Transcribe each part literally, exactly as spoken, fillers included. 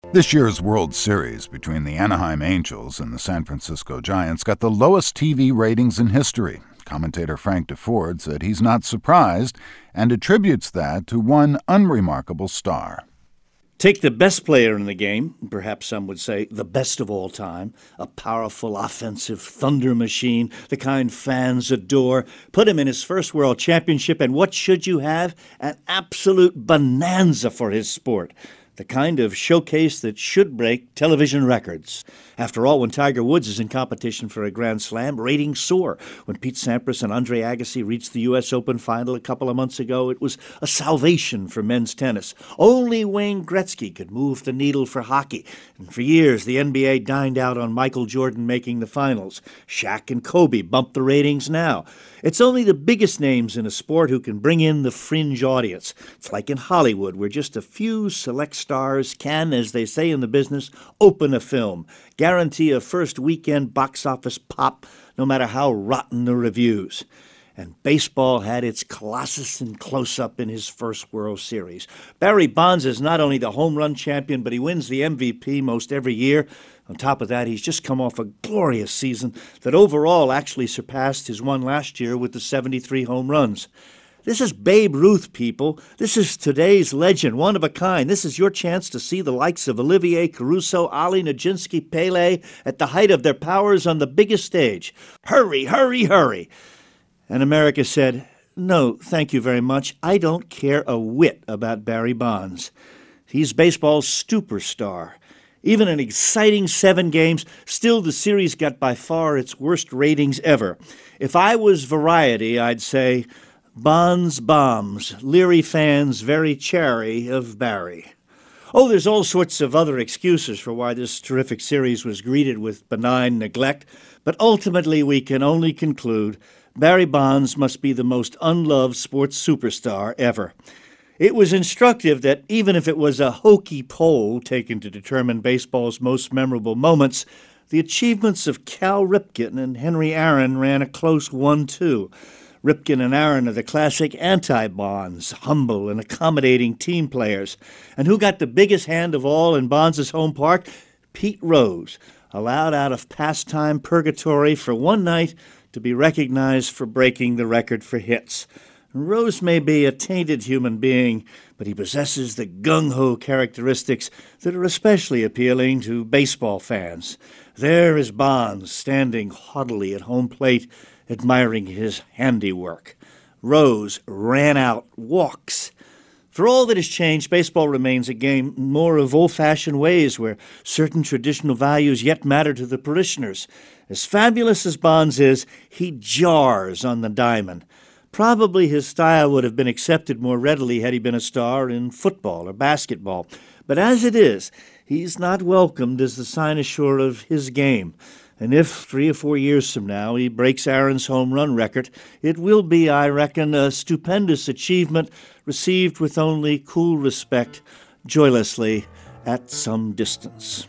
This year's World Series between the Anaheim Angels and the San Francisco Giants got the lowest T V ratings in history. Commentator Frank Deford said he's not surprised and attributes that to one unremarkable star. Take the best player in the game, perhaps some would say the best of all time, a powerful offensive thunder machine, the kind fans adore. Put him in his first world championship, and what should you have? An absolute bonanza for his sport. The kind of showcase that should break television records. After all, when Tiger Woods is in competition for a Grand Slam, ratings soar. When Pete Sampras and Andre Agassi reached the U S Open final a couple of months ago, it was a salvation for men's tennis. Only Wayne Gretzky could move the needle for hockey. And for years, the N B A dined out on Michael Jordan making the finals. Shaq and Kobe bump the ratings now. It's only the biggest names in a sport who can bring in the fringe audience. It's like in Hollywood, where just a few select stars can, as they say in the business, open a film, guarantee a first weekend box office pop, no matter how rotten the reviews. And baseball had its colossus in close-up in his first World Series. Barry Bonds is not only the home run champion, but he wins the M V P most every year. On top of that, he's just come off a glorious season that overall actually surpassed his one last year with the seventy-three home runs. This is Babe Ruth, people. This is today's legend, one of a kind. This is your chance to see the likes of Olivier Caruso, Ali Nijinsky, Pele at the height of their powers on the biggest stage. Hurry, hurry, hurry. And America said, no, thank you very much. I don't care a whit about Barry Bonds. He's baseball's superstar. Even in exciting seven games, still the series got by far its worst ratings ever. If I was Variety, I'd say, Bonds bombs, leery fans very chary of Barry. Oh, there's all sorts of other excuses for why this terrific series was greeted with benign neglect, but ultimately we can only conclude Barry Bonds must be the most unloved sports superstar ever. It was instructive that even if it was a hokey poll taken to determine baseball's most memorable moments, the achievements of Cal Ripken and Henry Aaron ran a close one two. Ripken and Aaron are the classic anti-Bonds, humble and accommodating team players. And who got the biggest hand of all in Bonds' home park? Pete Rose, allowed out of pastime purgatory for one night to be recognized for breaking the record for hits. Rose may be a tainted human being, but he possesses the gung-ho characteristics that are especially appealing to baseball fans. There is Bonds standing haughtily at home plate, admiring his handiwork. Rose ran out, walks. For all that has changed, baseball remains a game more of old-fashioned ways where certain traditional values yet matter to the parishioners. As fabulous as Bonds is, he jars on the diamond. Probably his style would have been accepted more readily had he been a star in football or basketball. But as it is, he's not welcomed as the cynosure of his game. And if three or four years from now he breaks Aaron's home run record, it will be, I reckon, a stupendous achievement received with only cool respect, joylessly, at some distance.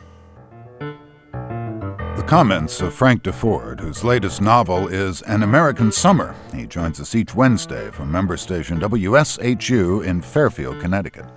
The comments of Frank Deford, whose latest novel is An American Summer. He joins us each Wednesday from member station W S H U in Fairfield, Connecticut.